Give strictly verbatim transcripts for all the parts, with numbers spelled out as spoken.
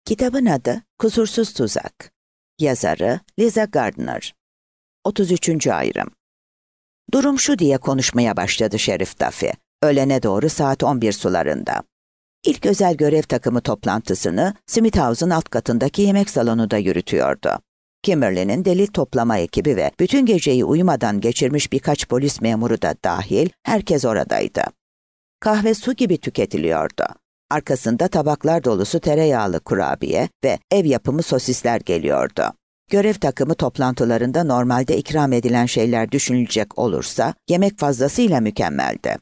Kitabın adı Kusursuz Tuzak. Yazarı Liza Gardner. otuz üçüncü ayrım. Durum şu diye konuşmaya başladı Şerif Duffy, öğlene doğru saat on bir sularında. İlk özel görev takımı toplantısını Smith House'un alt katındaki yemek salonunda yürütüyordu. Kimberly'nin delil toplama ekibi ve bütün geceyi uyumadan geçirmiş birkaç polis memuru da dahil herkes oradaydı. Kahve su gibi tüketiliyordu. Arkasında tabaklar dolusu tereyağlı kurabiye ve ev yapımı sosisler geliyordu. Görev takımı toplantılarında normalde ikram edilen şeyler düşünülecek olursa yemek fazlasıyla mükemmeldi.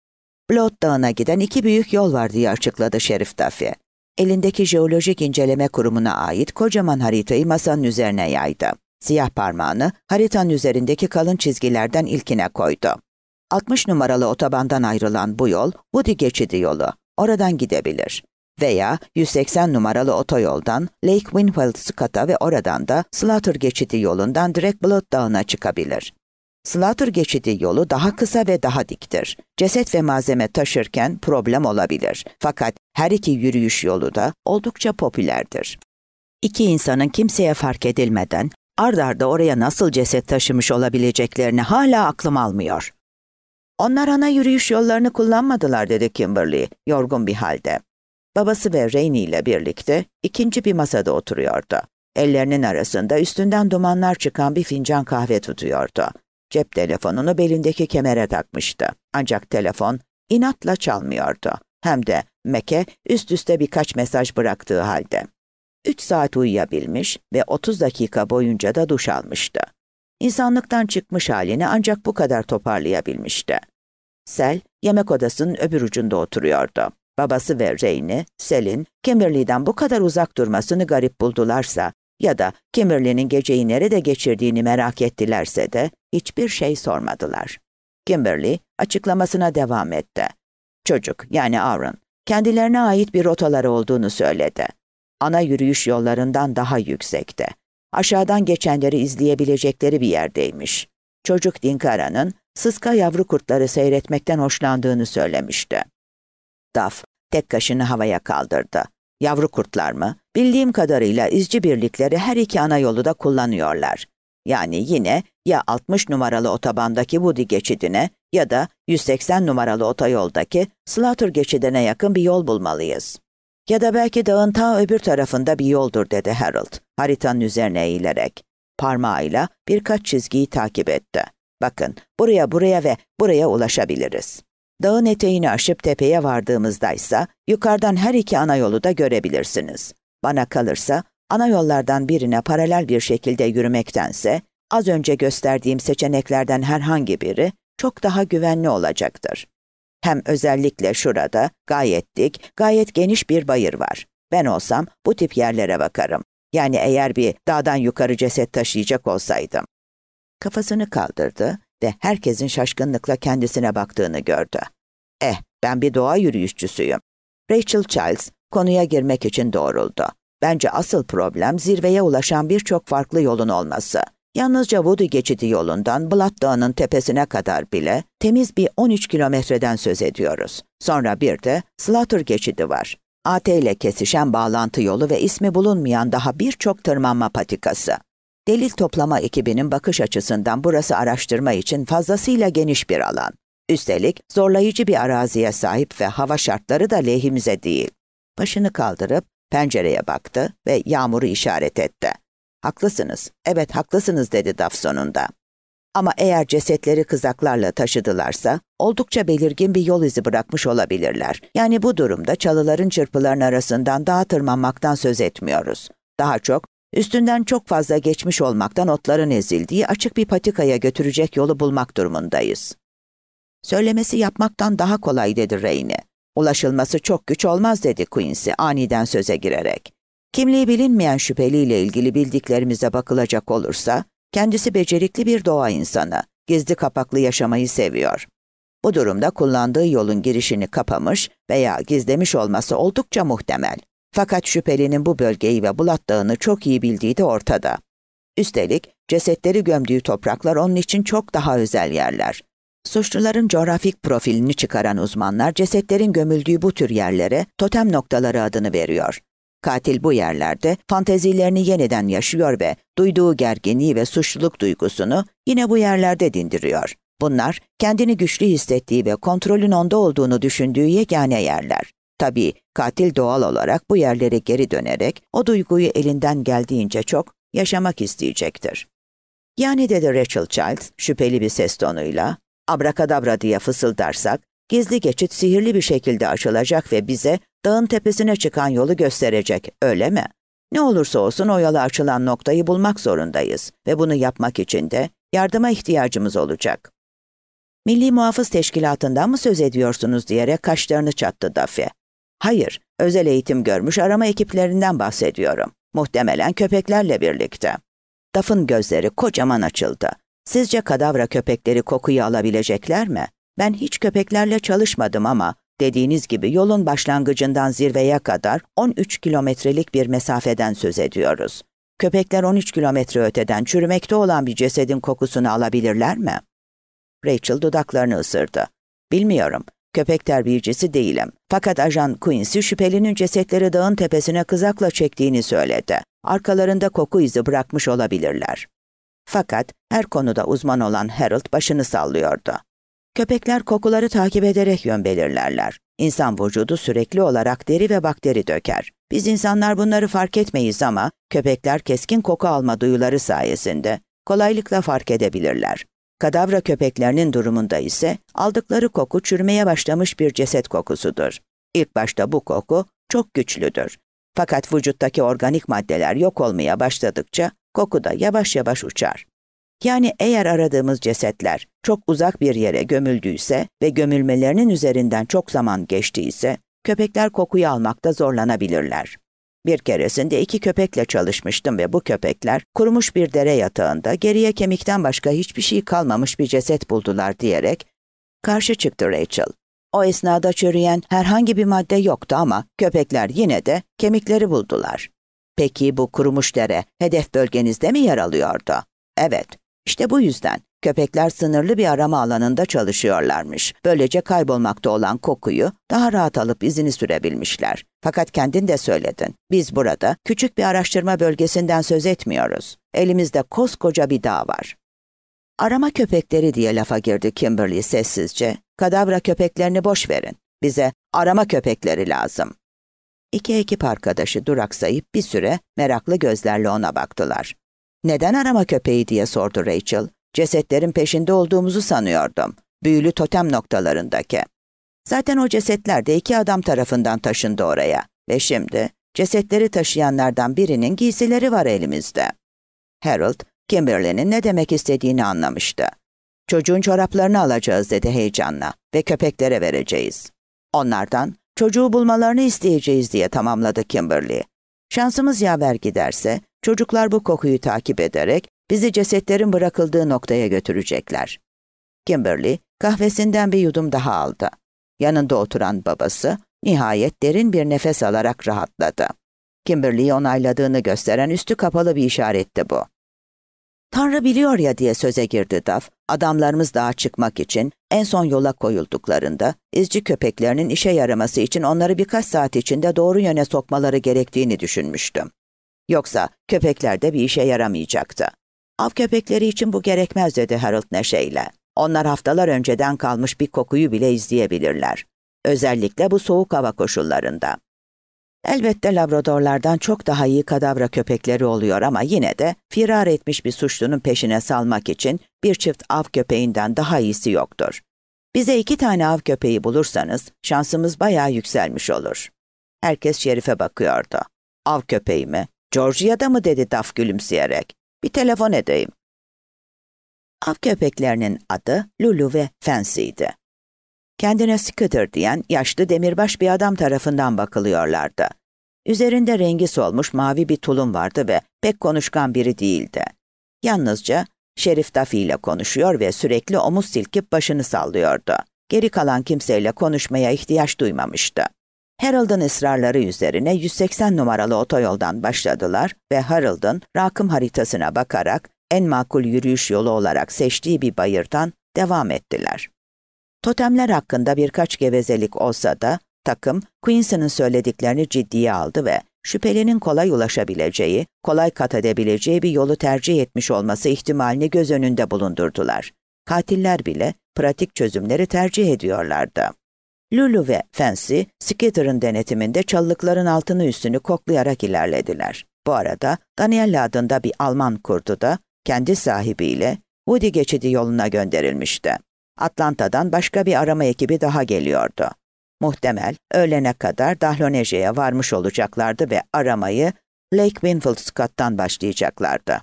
Blood Dağı'na giden iki büyük yol var diye açıkladı Şerif Duffy. Elindeki Jeolojik İnceleme Kurumu'na ait kocaman haritayı masanın üzerine yaydı. Siyah parmağını haritanın üzerindeki kalın çizgilerden ilkine koydu. altmış numaralı otobandan ayrılan bu yol Woody Geçidi yolu. Oradan gidebilir. Veya yüz seksen numaralı otoyoldan Lake Winfield-Scott'a ve oradan da Slaughter Geçidi yolundan direkt Blood Dağı'na çıkabilir. Slaughter Geçidi yolu daha kısa ve daha diktir. Ceset ve malzeme taşırken problem olabilir. Fakat her iki yürüyüş yolu da oldukça popülerdir. İki insanın kimseye fark edilmeden ard arda oraya nasıl ceset taşımış olabileceklerini hala aklım almıyor. Onlar ana yürüyüş yollarını kullanmadılar dedi Kimberly, yorgun bir halde. Babası ve Rainey ile birlikte ikinci bir masada oturuyordu. Ellerinin arasında üstünden dumanlar çıkan bir fincan kahve tutuyordu. Cep telefonunu belindeki kemere takmıştı. Ancak telefon inatla çalmıyordu. Hem de Mac'e üst üste birkaç mesaj bıraktığı halde. Üç saat uyuyabilmiş ve otuz dakika boyunca da duş almıştı. İnsanlıktan çıkmış halini ancak bu kadar toparlayabilmişti. Sel, yemek odasının öbür ucunda oturuyordu. Babası ve Rainey, Sel'in Kimberly'den bu kadar uzak durmasını garip buldularsa ya da Kimberly'nin geceyi nerede geçirdiğini merak ettilerse de hiçbir şey sormadılar. Kimberly açıklamasına devam etti. Çocuk, yani Aaron, kendilerine ait bir rotaları olduğunu söyledi. Ana yürüyüş yollarından daha yüksekte. Aşağıdan geçenleri izleyebilecekleri bir yerdeymiş. Çocuk Dinkara'nın sıska yavru kurtları seyretmekten hoşlandığını söylemişti. Duff tek kaşını havaya kaldırdı. Yavru kurtlar mı? Bildiğim kadarıyla izci birlikleri her iki ana yolu da kullanıyorlar. Yani yine ya altmış numaralı otobandaki Woody geçidine ya da yüz seksen numaralı otoyoldaki Slaughter geçidine yakın bir yol bulmalıyız. Ya da belki dağın ta öbür tarafında bir yoldur dedi Harold, haritanın üzerine eğilerek. Parmağıyla birkaç çizgiyi takip etti. Bakın, buraya buraya ve buraya ulaşabiliriz. Dağın eteğini aşıp tepeye vardığımızdaysa yukarıdan her iki ana yolu da görebilirsiniz. Bana kalırsa ana yollardan birine paralel bir şekilde yürümektense az önce gösterdiğim seçeneklerden herhangi biri çok daha güvenli olacaktır. Hem özellikle şurada gayet dik, gayet geniş bir bayır var. Ben olsam bu tip yerlere bakarım. Yani eğer bir dağdan yukarı ceset taşıyacak olsaydım. Kafasını kaldırdı ve herkesin şaşkınlıkla kendisine baktığını gördü. Eh, ben bir doğa yürüyüşçüsüyüm. Rachel Childs konuya girmek için doğruldu. Bence asıl problem zirveye ulaşan birçok farklı yolun olması. Yalnızca Woody geçidi yolundan Blood Dağı'nın tepesine kadar bile temiz bir on üç kilometreden söz ediyoruz. Sonra bir de Slaughter geçidi var. A T ile kesişen bağlantı yolu ve ismi bulunmayan daha birçok tırmanma patikası. Delil toplama ekibinin bakış açısından burası araştırma için fazlasıyla geniş bir alan. Üstelik zorlayıcı bir araziye sahip ve hava şartları da lehimize değil. Başını kaldırıp pencereye baktı ve yağmuru işaret etti. Haklısınız, evet haklısınız dedi Duff sonunda. Ama eğer cesetleri kızaklarla taşıdılarsa oldukça belirgin bir yol izi bırakmış olabilirler. Yani bu durumda çalıların çırpıların arasından dağa tırmanmaktan söz etmiyoruz. Daha çok üstünden çok fazla geçmiş olmaktan otların ezildiği açık bir patikaya götürecek yolu bulmak durumundayız. Söylemesi yapmaktan daha kolay dedi Rainey. Ulaşılması çok güç olmaz dedi Quincy aniden söze girerek. Kimliği bilinmeyen şüpheliyle ilgili bildiklerimize bakılacak olursa, kendisi becerikli bir doğa insanı, gizli kapaklı yaşamayı seviyor. Bu durumda kullandığı yolun girişini kapamış veya gizlemiş olması oldukça muhtemel. Fakat şüphelinin bu bölgeyi ve Blood Dağı'nı çok iyi bildiği de ortada. Üstelik cesetleri gömdüğü topraklar onun için çok daha özel yerler. Suçluların coğrafik profilini çıkaran uzmanlar cesetlerin gömüldüğü bu tür yerlere totem noktaları adını veriyor. Katil bu yerlerde fantezilerini yeniden yaşıyor ve duyduğu gerginliği ve suçluluk duygusunu yine bu yerlerde dindiriyor. Bunlar kendini güçlü hissettiği ve kontrolün onda olduğunu düşündüğü yegane yerler. Tabii katil doğal olarak bu yerlere geri dönerek o duyguyu elinden geldiğince çok yaşamak isteyecektir. Yani dedi Rachel Child şüpheli bir ses tonuyla, abrakadabra diye fısıldarsak, gizli geçit sihirli bir şekilde açılacak ve bize dağın tepesine çıkan yolu gösterecek, öyle mi? Ne olursa olsun o yola açılan noktayı bulmak zorundayız ve bunu yapmak için de yardıma ihtiyacımız olacak. Milli Muhafız Teşkilatı'ndan mı söz ediyorsunuz diyerek kaşlarını çattı Duffy. Hayır, özel eğitim görmüş arama ekiplerinden bahsediyorum. Muhtemelen köpeklerle birlikte. Duff'ın gözleri kocaman açıldı. Sizce kadavra köpekleri kokuyu alabilecekler mi? Ben hiç köpeklerle çalışmadım ama dediğiniz gibi yolun başlangıcından zirveye kadar on üç kilometrelik bir mesafeden söz ediyoruz. Köpekler on üç kilometre öteden çürümekte olan bir cesedin kokusunu alabilirler mi? Rachel dudaklarını ısırdı. Bilmiyorum, köpek terbiyecisi değilim. Fakat Ajan Quincy şüphelinin cesetleri dağın tepesine kızakla çektiğini söyledi. Arkalarında koku izi bırakmış olabilirler. Fakat her konuda uzman olan Harold başını sallıyordu. Köpekler kokuları takip ederek yön belirlerler. İnsan vücudu sürekli olarak deri ve bakteri döker. Biz insanlar bunları fark etmeyiz ama köpekler keskin koku alma duyuları sayesinde kolaylıkla fark edebilirler. Kadavra köpeklerinin durumunda ise aldıkları koku çürümeye başlamış bir ceset kokusudur. İlk başta bu koku çok güçlüdür. Fakat vücuttaki organik maddeler yok olmaya başladıkça koku da yavaş yavaş uçar. Yani eğer aradığımız cesetler çok uzak bir yere gömüldüyse ve gömülmelerinin üzerinden çok zaman geçtiyse, köpekler kokuyu almakta zorlanabilirler. Bir keresinde iki köpekle çalışmıştım ve bu köpekler kurumuş bir dere yatağında geriye kemikten başka hiçbir şey kalmamış bir ceset buldular diyerek karşı çıktı Rachel. O esnada çürüyen herhangi bir madde yoktu ama köpekler yine de kemikleri buldular. Peki bu kurumuş dere hedef bölgenizde mi yer alıyordu? Evet. İşte bu yüzden köpekler sınırlı bir arama alanında çalışıyorlarmış. Böylece kaybolmakta olan kokuyu daha rahat alıp izini sürebilmişler. Fakat kendin de söyledin. Biz burada küçük bir araştırma bölgesinden söz etmiyoruz. Elimizde koskoca bir dağ var. Arama köpekleri diye lafa girdi Kimberly sessizce. Kadavra köpeklerini boş verin. Bize arama köpekleri lazım. İki ekip arkadaşı duraksayıp bir süre meraklı gözlerle ona baktılar. Neden arama köpeği diye sordu Rachel. Cesetlerin peşinde olduğumuzu sanıyordum. Büyülü totem noktalarındaki. Zaten o cesetler de iki adam tarafından taşındı oraya. Ve şimdi cesetleri taşıyanlardan birinin giysileri var elimizde. Harold, Kimberly'nin ne demek istediğini anlamıştı. Çocuğun çoraplarını alacağız dedi heyecanla ve köpeklere vereceğiz. Onlardan çocuğu bulmalarını isteyeceğiz diye tamamladı Kimberly. Şansımız yaver giderse çocuklar bu kokuyu takip ederek bizi cesetlerin bırakıldığı noktaya götürecekler. Kimberly kahvesinden bir yudum daha aldı. Yanında oturan babası nihayet derin bir nefes alarak rahatladı. Kimberly'yi onayladığını gösteren üstü kapalı bir işaretti bu. Tanrı biliyor ya diye söze girdi Duff. Adamlarımız dağa çıkmak için en son yola koyulduklarında izci köpeklerinin işe yaraması için onları birkaç saat içinde doğru yöne sokmaları gerektiğini düşünmüştüm. Yoksa köpekler de bir işe yaramayacaktı. Av köpekleri için bu gerekmez dedi Harold neşeyle. Onlar haftalar önceden kalmış bir kokuyu bile izleyebilirler. Özellikle bu soğuk hava koşullarında. Elbette Labradorlardan çok daha iyi kadavra köpekleri oluyor ama yine de firar etmiş bir suçlunun peşine salmak için bir çift av köpeğinden daha iyisi yoktur. Bize iki tane av köpeği bulursanız şansımız bayağı yükselmiş olur. Herkes Şerif'e bakıyordu. Av köpeği mi? Georgia'da mı dedi Duff gülümseyerek. Bir telefon edeyim. Av köpeklerinin adı Lulu ve Fancy'ydi. Kendine Scooter diyen yaşlı demirbaş bir adam tarafından bakılıyorlardı. Üzerinde rengi solmuş mavi bir tulum vardı ve pek konuşkan biri değildi. Yalnızca Şerif Duffy ile konuşuyor ve sürekli omuz silkip başını sallıyordu. Geri kalan kimseyle konuşmaya ihtiyaç duymamıştı. Harold'un ısrarları üzerine yüz seksen numaralı otoyoldan başladılar ve Harold'un rakım haritasına bakarak en makul yürüyüş yolu olarak seçtiği bir bayırdan devam ettiler. Totemler hakkında birkaç gevezelik olsa da takım Quincy'nin söylediklerini ciddiye aldı ve şüphelinin kolay ulaşabileceği, kolay kat edebileceği bir yolu tercih etmiş olması ihtimalini göz önünde bulundurdular. Katiller bile pratik çözümleri tercih ediyorlardı. Lulu ve Fancy, Skitter'ın denetiminde çalılıkların altını üstünü koklayarak ilerlediler. Bu arada Daniel adında bir Alman kurdu da kendi sahibiyle Woody geçidi yoluna gönderilmişti. Atlanta'dan başka bir arama ekibi daha geliyordu. Muhtemel öğlene kadar Dahloneje'ye varmış olacaklardı ve aramayı Lake Winfield Scott'tan başlayacaklardı.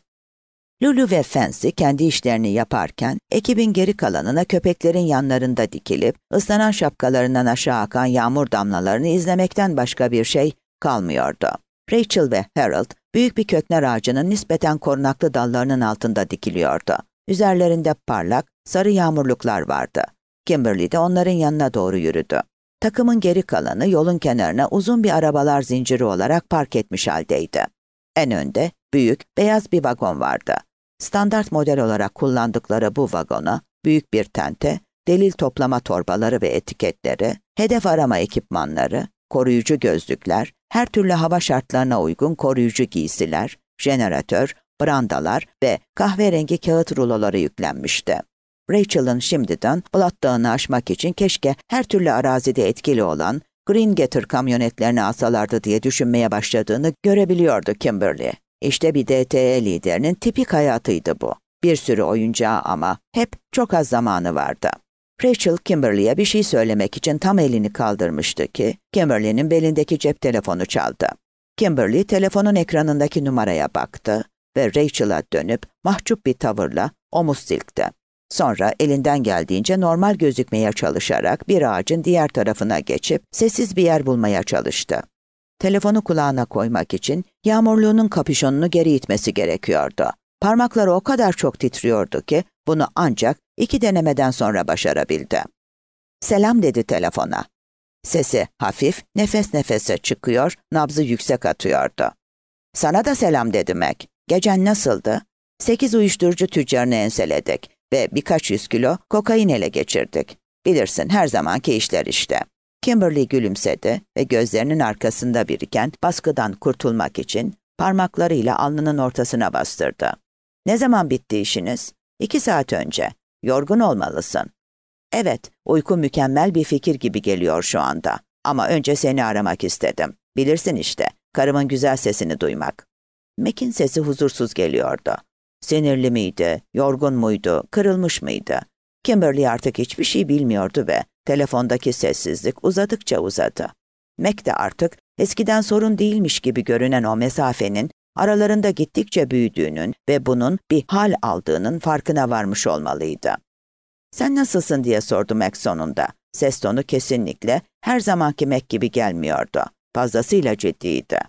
Lulu ve Fancy kendi işlerini yaparken ekibin geri kalanına köpeklerin yanlarında dikilip ıslanan şapkalarından aşağı akan yağmur damlalarını izlemekten başka bir şey kalmıyordu. Rachel ve Harold büyük bir köknar ağacının nispeten korunaklı dallarının altında dikiliyordu. Üzerlerinde parlak, sarı yağmurluklar vardı. Kimberly de onların yanına doğru yürüdü. Takımın geri kalanı yolun kenarına uzun bir arabalar zinciri olarak park etmiş haldeydi. En önde büyük, beyaz bir vagon vardı. Standart model olarak kullandıkları bu vagona, büyük bir tente, delil toplama torbaları ve etiketleri, hedef arama ekipmanları, koruyucu gözlükler, her türlü hava şartlarına uygun koruyucu giysiler, jeneratör, brandalar ve kahverengi kağıt ruloları yüklenmişti. Rachel'ın şimdiden Blat Dağı'nı aşmak için keşke her türlü arazide etkili olan Green Gator kamyonetlerini alsalardı diye düşünmeye başladığını görebiliyordu Kimberly. İşte bir D T E liderinin tipik hayatıydı bu. Bir sürü oyuncağı ama hep çok az zamanı vardı. Rachel, Kimberly'ye bir şey söylemek için tam elini kaldırmıştı ki, Kimberly'nin belindeki cep telefonu çaldı. Kimberly, telefonun ekranındaki numaraya baktı ve Rachel'a dönüp mahcup bir tavırla omuz silkti. Sonra elinden geldiğince normal gözükmeye çalışarak bir ağacın diğer tarafına geçip sessiz bir yer bulmaya çalıştı. Telefonu kulağına koymak için yağmurluğunun kapüşonunu geri itmesi gerekiyordu. Parmakları o kadar çok titriyordu ki bunu ancak iki denemeden sonra başarabildi. "Selam" dedi telefona. Sesi hafif, nefes nefese çıkıyor, nabzı yüksek atıyordu. "Sana da selam" dedi Mac. "Gecen nasıldı?" Sekiz uyuşturucu tüccarını enseledik ve birkaç yüz kilo kokain ele geçirdik. Bilirsin, her zamanki işler işte. Kimberly gülümsedi ve gözlerinin arkasında biriken baskıdan kurtulmak için parmaklarıyla alnının ortasına bastırdı. "Ne zaman bitti işiniz?" "İki saat önce." "Yorgun olmalısın." "Evet, uyku mükemmel bir fikir gibi geliyor şu anda. Ama önce seni aramak istedim. Bilirsin işte, karımın güzel sesini duymak." Mac'in sesi huzursuz geliyordu. Sinirli miydi, yorgun muydu, kırılmış mıydı? Kimberly artık hiçbir şey bilmiyordu ve telefondaki sessizlik uzadıkça uzadı. Mac de artık eskiden sorun değilmiş gibi görünen o mesafenin aralarında gittikçe büyüdüğünün ve bunun bir hal aldığının farkına varmış olmalıydı. "Sen nasılsın?" diye sordu Mac sonunda. Ses tonu kesinlikle her zamanki Mac gibi gelmiyordu. Fazlasıyla ciddiydi.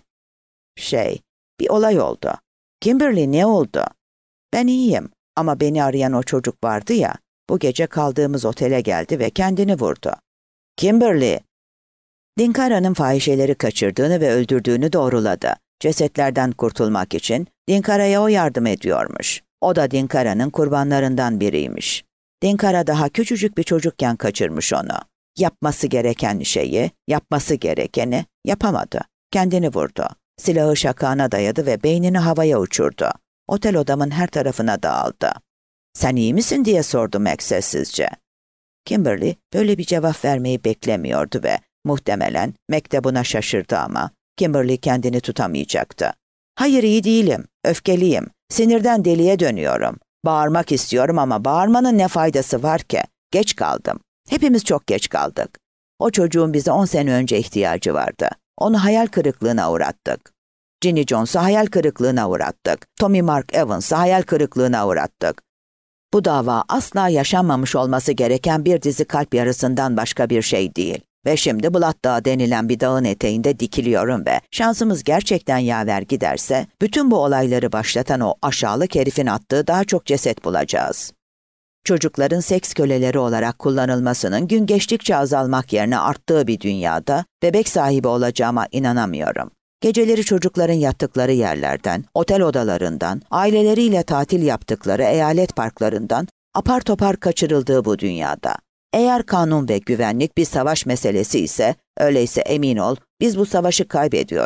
"Şey, bir olay oldu." "Kimberly, ne oldu?" "Ben iyiyim ama beni arayan o çocuk vardı ya, bu gece kaldığımız otele geldi ve kendini vurdu." "Kimberly!" Dinkara'nın fahişeleri kaçırdığını ve öldürdüğünü doğruladı. Cesetlerden kurtulmak için Dinkara'ya o yardım ediyormuş. O da Dinkara'nın kurbanlarından biriymiş. Dinkara daha küçücük bir çocukken kaçırmış onu. Yapması gereken şeyi, yapması gerekeni yapamadı. Kendini vurdu. Silahı şakağına dayadı ve beynini havaya uçurdu. Otel odamın her tarafına dağıldı. "Sen iyi misin?" diye sordu Mac sessizce. Kimberly böyle bir cevap vermeyi beklemiyordu ve muhtemelen Mac de buna şaşırdı ama Kimberly kendini tutamayacaktı. "Hayır, iyi değilim, öfkeliyim, sinirden deliye dönüyorum. Bağırmak istiyorum ama bağırmanın ne faydası var ki? Geç kaldım. Hepimiz çok geç kaldık. O çocuğun bize on sene önce ihtiyacı vardı. Onu hayal kırıklığına uğrattık. Ginny Jones'u hayal kırıklığına uğrattık. Tommy Mark Evans'ı hayal kırıklığına uğrattık. Bu dava asla yaşanmamış olması gereken bir dizi kalp yarısından başka bir şey değil. Ve şimdi Blat Dağı denilen bir dağın eteğinde dikiliyorum ve şansımız gerçekten yaver giderse bütün bu olayları başlatan o aşağılık herifin attığı daha çok ceset bulacağız. Çocukların seks köleleri olarak kullanılmasının gün geçtikçe azalmak yerine arttığı bir dünyada bebek sahibi olacağıma inanamıyorum. Geceleri çocukların yattıkları yerlerden, otel odalarından, aileleriyle tatil yaptıkları eyalet parklarından apar topar kaçırıldığı bu dünyada. Eğer kanun ve güvenlik bir savaş meselesi ise, öyleyse emin ol, biz bu savaşı kaybediyoruz.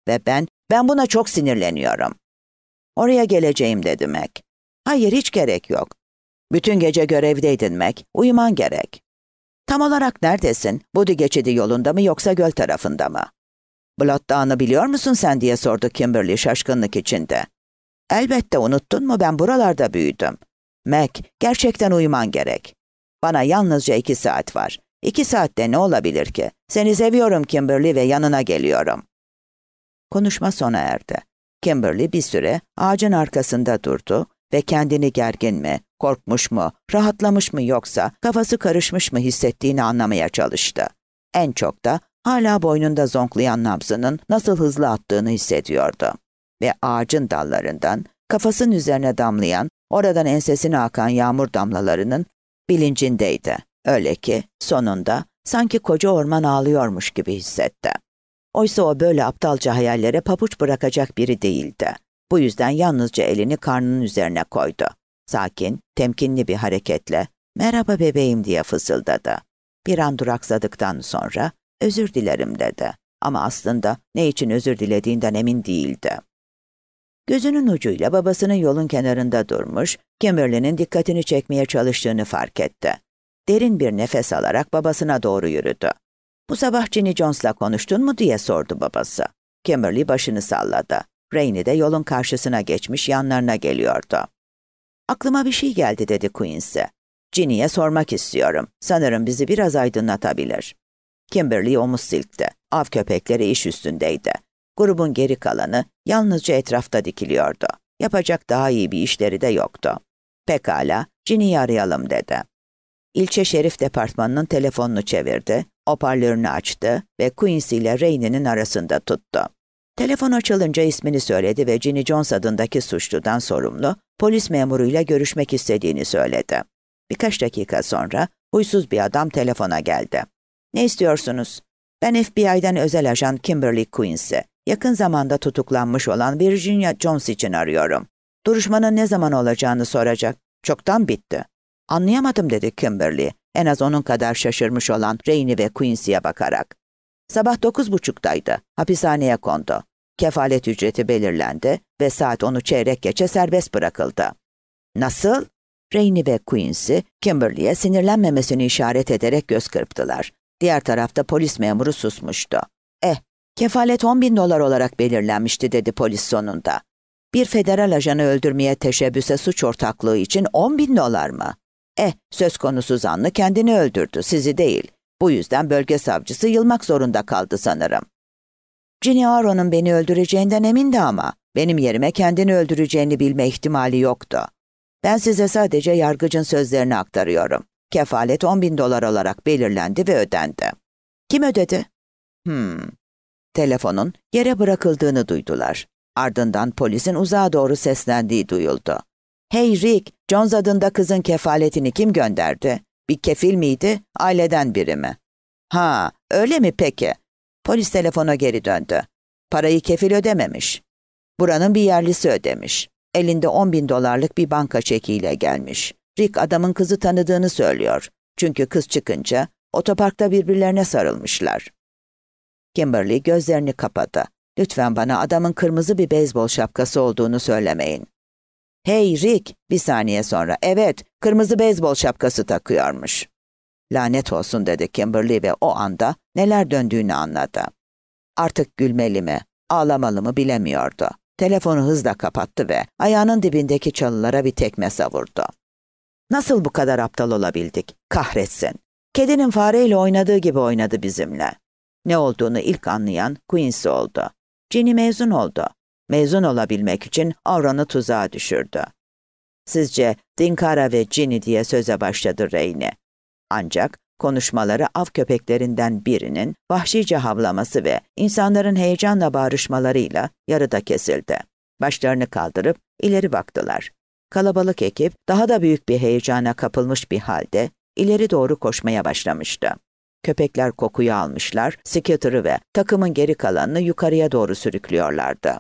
Ve ben, ben buna çok sinirleniyorum. Oraya geleceğim dedi Mac. Hayır, hiç gerek yok. Bütün gece görevdeydin Mac, uyuman gerek. Tam olarak neredesin? Budi geçidi yolunda mı yoksa göl tarafında mı? Blood Dağı'nı biliyor musun sen diye sordu Kimberly şaşkınlık içinde. Elbette, unuttun mu, ben buralarda büyüdüm. Mac, gerçekten uyuman gerek. Bana yalnızca iki saat var. İki saatte ne olabilir ki? Seni seviyorum Kimberly ve yanına geliyorum. Konuşma sona erdi. Kimberly bir süre ağacın arkasında durdu ve kendini gergin mi, korkmuş mu, rahatlamış mı yoksa kafası karışmış mı hissettiğini anlamaya çalıştı. En çok da hala boynunda zonklayan nabzının nasıl hızlı attığını hissediyordu. Ve ağacın dallarından kafasının üzerine damlayan, oradan ensesine akan yağmur damlalarının bilincindeydi. Öyle ki sonunda sanki koca orman ağlıyormuş gibi hissetti. Oysa o böyle aptalca hayallere pabuç bırakacak biri değildi. Bu yüzden yalnızca elini karnının üzerine koydu. Sakin, temkinli bir hareketle "Merhaba bebeğim" diye fısıldadı. Bir an duraksadıktan sonra "Özür dilerim" dedi. Ama aslında ne için özür dilediğinden emin değildi. Gözünün ucuyla babasının yolun kenarında durmuş, Kimberly'nin dikkatini çekmeye çalıştığını fark etti. Derin bir nefes alarak babasına doğru yürüdü. "Bu sabah Ginny Jones'la konuştun mu?" diye sordu babası. Kimberly başını salladı. Rainey de yolun karşısına geçmiş yanlarına geliyordu. "Aklıma bir şey geldi" dedi Quincy. "Ginny'ye sormak istiyorum. Sanırım bizi biraz aydınlatabilir." Kimberly omuz silkti. Av köpekleri iş üstündeydi. Grubun geri kalanı yalnızca etrafta dikiliyordu. Yapacak daha iyi bir işleri de yoktu. "Pekala, Ginny'yi arayalım" dedi. İlçe Şerif Departmanı'nın telefonunu çevirdi, hoparlörünü açtı ve Quincy ile Rainey'nin arasında tuttu. Telefon açılınca ismini söyledi ve Ginny Jones adındaki suçludan sorumlu polis memuruyla görüşmek istediğini söyledi. Birkaç dakika sonra huysuz bir adam telefona geldi. "Ne istiyorsunuz?" "Ben F B I'den özel ajan Kimberly Quincy. Yakın zamanda tutuklanmış olan Virginia Jones için arıyorum. Duruşmanın ne zaman olacağını soracak. Çoktan bitti." "Anlayamadım" dedi Kimberly, en az onun kadar şaşırmış olan Rainey ve Quincy'ye bakarak. "Sabah dokuz buçuktaydı. Hapishaneye kondu. Kefalet ücreti belirlendi ve saat onu çeyrek geçe serbest bırakıldı." "Nasıl?" Rainey ve Quincy, Kimberly'ye sinirlenmemesini işaret ederek göz kırptılar. Diğer tarafta polis memuru susmuştu. "Eh, kefalet on bin dolar olarak belirlenmişti" dedi polis sonunda. "Bir federal ajanı öldürmeye teşebbüse suç ortaklığı için on bin dolar mı? Eh, söz konusu zanlı kendini öldürdü, sizi değil. Bu yüzden bölge savcısı yılmak zorunda kaldı sanırım." "Ginny Aaron'un beni öldüreceğinden emindi ama benim yerime kendini öldüreceğini bilme ihtimali yoktu. Ben size sadece yargıcın sözlerini aktarıyorum. Kefalet on bin dolar olarak belirlendi ve ödendi." "Kim ödedi?" Hmm. Telefonun yere bırakıldığını duydular. Ardından polisin uzağa doğru seslendiği duyuldu. "Hey Rick, Jones adında kızın kefaletini kim gönderdi? Bir kefil miydi, aileden biri mi?" "Ha, öyle mi peki?" Polis telefona geri döndü. "Parayı kefil ödememiş. Buranın bir yerlisi ödemiş. Elinde on bin dolarlık bir banka çekiyle gelmiş. Rick adamın kızı tanıdığını söylüyor. Çünkü kız çıkınca otoparkta birbirlerine sarılmışlar." Kimberly gözlerini kapadı. "Lütfen bana adamın kırmızı bir beyzbol şapkası olduğunu söylemeyin." "Hey Rick," bir saniye sonra, "evet, kırmızı beyzbol şapkası takıyormuş." "Lanet olsun" dedi Kimberly ve o anda neler döndüğünü anladı. Artık gülmeli mi, ağlamalı mı bilemiyordu. Telefonu hızla kapattı ve ayağının dibindeki çalılara bir tekme savurdu. "Nasıl bu kadar aptal olabildik? Kahretsin. Kedinin fareyle oynadığı gibi oynadı bizimle." Ne olduğunu ilk anlayan Quincy oldu. Ginny mezun oldu. Mezun olabilmek için Aaron'u tuzağa düşürdü. "Sizce Dinkara ve Ginny" diye söze başladı Rainey. Ancak konuşmaları av köpeklerinden birinin vahşice havlaması ve insanların heyecanla bağırışmalarıyla yarıda kesildi. Başlarını kaldırıp ileri baktılar. Kalabalık ekip daha da büyük bir heyecana kapılmış bir halde ileri doğru koşmaya başlamıştı. Köpekler kokuyu almışlar, Scooter'ı ve takımın geri kalanını yukarıya doğru sürüklüyorlardı.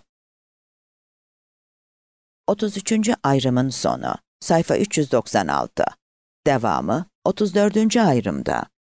otuz üçüncü ayrımın sonu. Sayfa üç yüz doksan altı. Devamı otuz dördüncü ayrımda.